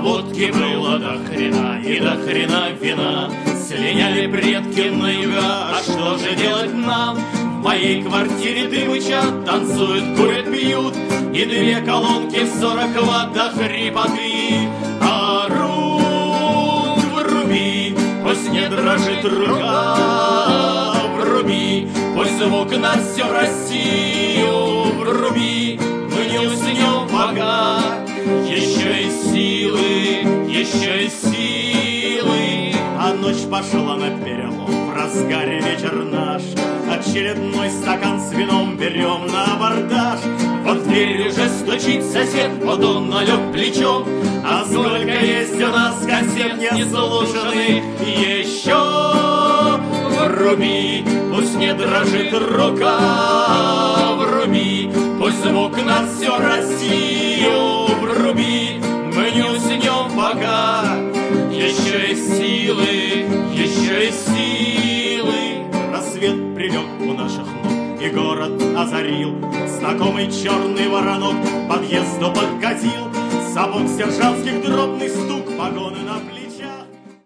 водки было до хрена и до хрена вина. Слиняли предки на юга, а что же делать нам? В моей квартире дымычат, танцуют, курят, пьют, и две колонки в 40 ватт до хрипоты орут. Вруби, пусть не дрожит рука, вруби, пусть звук на всю Россию. Вруби, мы не уснем пока, еще и силы, еще и силы. А ночь пошла на перелом, в разгаре вечер наш. Очередной стакан с вином берем на абордаж. Вот в дверь уже стучит сосед, вот он налег плечом. А сколько есть у нас кассет неслушанных еще. Вруби, пусть не дрожит рука, вруби, пусть звук на всю Россию. Вруби, мы не уснем пока, еще и силы, еще и силы. Рассвет прилег у наших ног, и город озарил. Знакомый черный воронок к подъезду подкатил. Сапог сержантских дробный